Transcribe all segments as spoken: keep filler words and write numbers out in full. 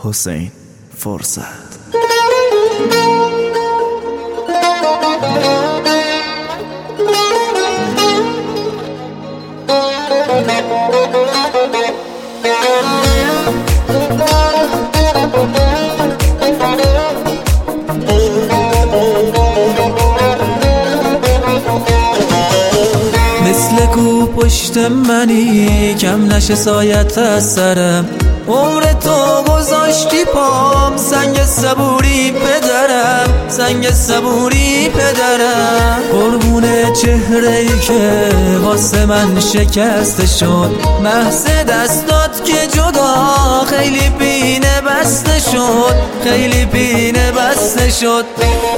حسین فرصت. مثل کو پشت منی کم نشه سایت از سرم، عمر تو گذاشتی پام سنگ صبوری پدرم، سنگ صبوری پدرم. قربون چهره ای که واسه من شکسته شد، محض دستات که جدا خیلی بینه بسته شد، خیلی بینه بسته شد.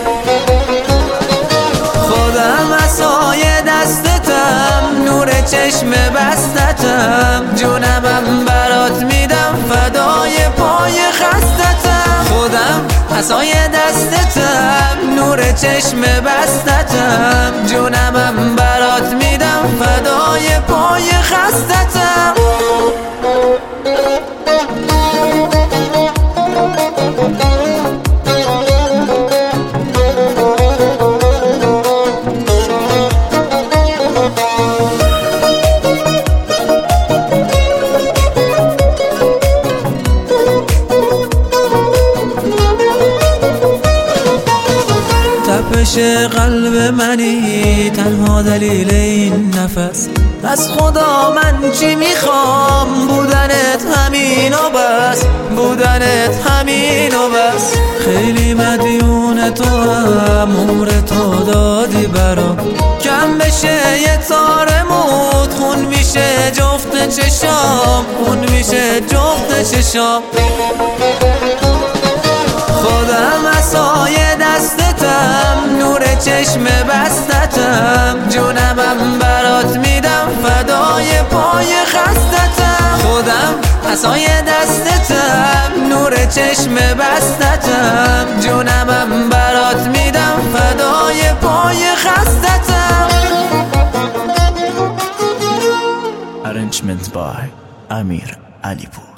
خودم عصای دستتم، نور چشم بستتم، جونمم برات میدم فدای پای خستتم. خودم عصای دستتم، نور چشم بستتم، جونمم برات میدم فدای پای خستتم. تپش قلب منی تنها دلیل این نفس، از خدا من چی میخوام؟ بودنت همین و بس، بودنت همین و بس. خیلی مدیون تو هم، عمر تو دادی برام، کم بشه یه تار موت خون میشه جفت چشام، خون میشه جفت چشام. خودم عصای دستتم، نور چشم بستتم، جونمم برات میدم فدای پای خستتم. خودم عصای دستتم، نور چشم بستتم، جونمم برات میدم فدای پای خستتم. Arrangement by امیر علیپور.